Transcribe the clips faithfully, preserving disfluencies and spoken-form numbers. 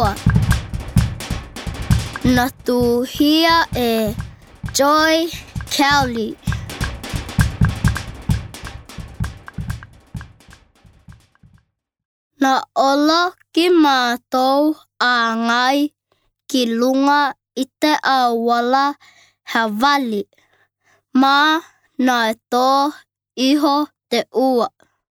ua. Na tu hia e Joy Kelly. Na ola ki mātou a ngai ki lunga i te awala Hawali. Ma na e tō iho te ua.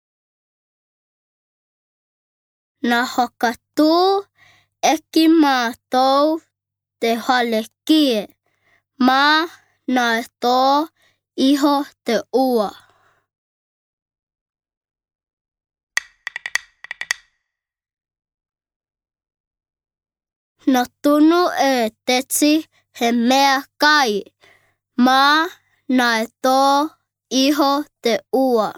Na hokatū e ki mātou te hale kie. Ma na e tō iho te ua. Na tunu e teti he mea kai. Ma na e tō iho te ua.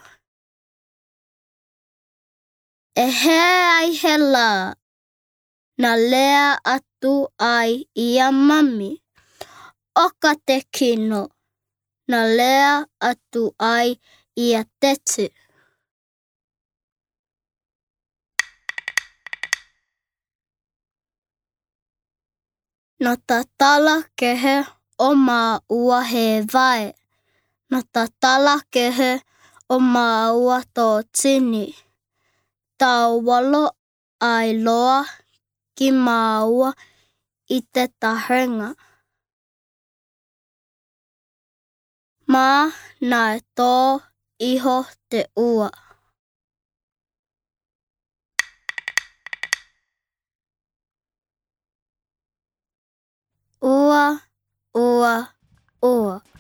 E he ai he la. Na lea atu ai ia mami. Oka te kino. Na lea atu ai ia teti. Na tatala kehe o mā ua he vai. Na tatala kehe o mā ua tō tini. Tau walo ai loa ki mā ua i te tahenga. Ma na e tō iho te ua. Ua, ua, ua.